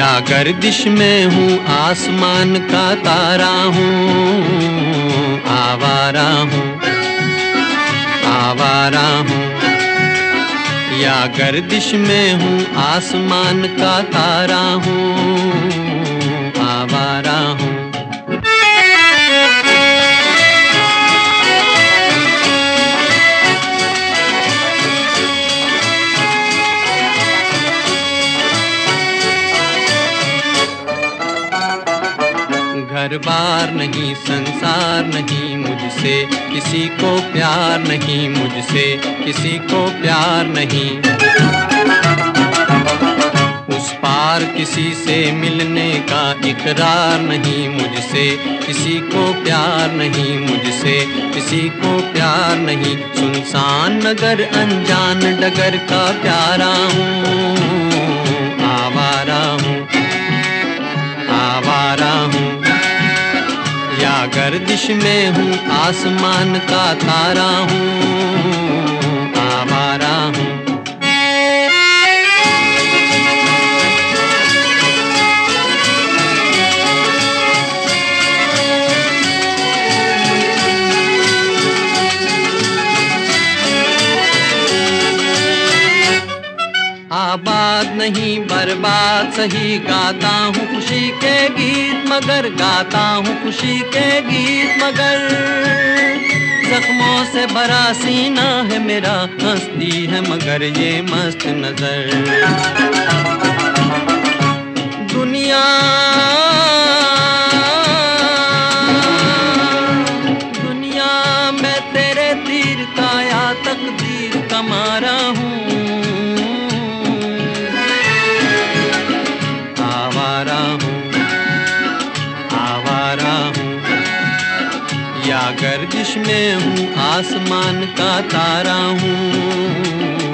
या गर्दिश में हूँ आसमान का तारा हूँ, आवारा हूँ, आवारा हूँ। या गर्दिश में हूँ आसमान का तारा हूँ, आवारा हूँ। घर बार नहीं, संसार नहीं, मुझसे किसी को प्यार नहीं, मुझसे किसी को प्यार नहीं। उस पार किसी से मिलने का इकरार नहीं, मुझसे किसी को प्यार नहीं, मुझसे किसी को प्यार नहीं। सुनसान नगर अनजान डगर का प्यारा हूँ, आवारा हूँ, आवारा हूँ। या गर्दिश में हूँ आसमान का तारा हूँ, आवारा हूँ। आबाद नहीं बर्बाद सही, गाता हूँ खुशी के गीत मगर, गाता हूँ खुशी के गीत मगर। जख्मों से भरा सीना है मेरा, हंसती है मगर ये मस्त नजर। दुनिया दुनिया मैं तेरे तीर का या तकदीर का मारा हूँ, आवारा हूँ, आवारा हूँ। या गर्दिश में हूँ आसमान का तारा हूँ,